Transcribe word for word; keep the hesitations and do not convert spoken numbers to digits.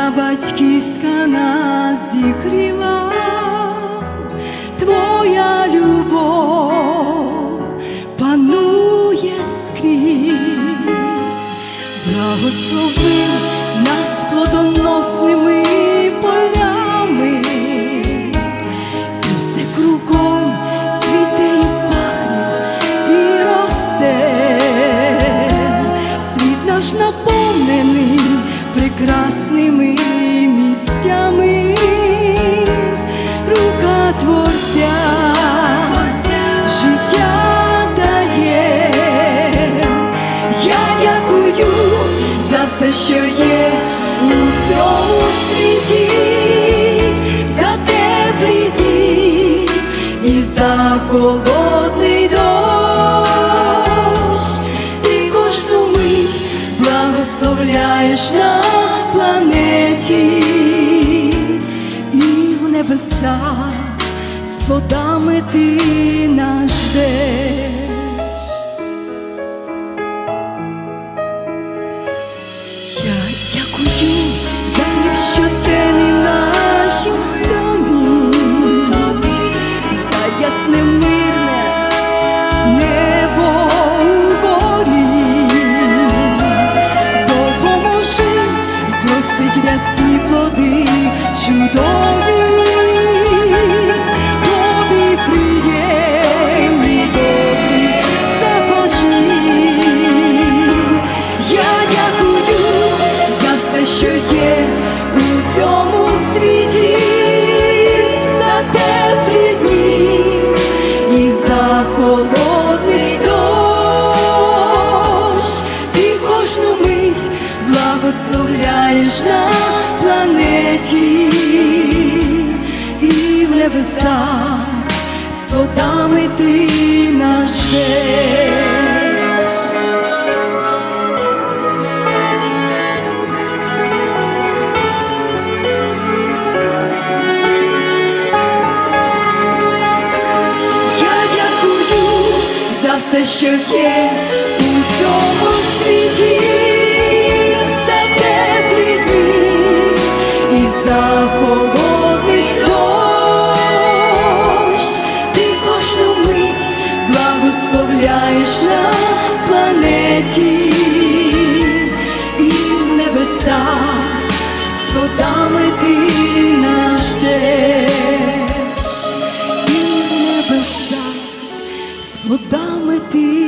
Доля батьківська нас зігріла, твоя любов панує скрізь, благослови нас плодоносними полями, і все кругом цвіте і пахне, і росте. Світ наш наповнений прекрасними місцями, рука Творця життя дає. Я дякую за все, що є у цьому світі, за теплі дні і за холодний дощ. Ти кожну мить благословляєш на планеті, і в небесах з плодами ти нас ждеш. Я дякую за хліб щоденний в нашім домі, за ясне мирне небо угорі. Допоможи зростить рясні плоди чудові, тобі приємні, добрі, запашні. Я дякую за все, що є у цьому світі, за теплі дні і за холодний дощ. Ти кожну мить благословляєш на планеті, і в небесах з плодами ти нас ждеш. За все, що є у цьому світі, за теплі дні і за холодний дощ. Ти кожну мить благословляєш на планеті, і в небесах з плодами ти нас ждеш. І в небесах з плодами ти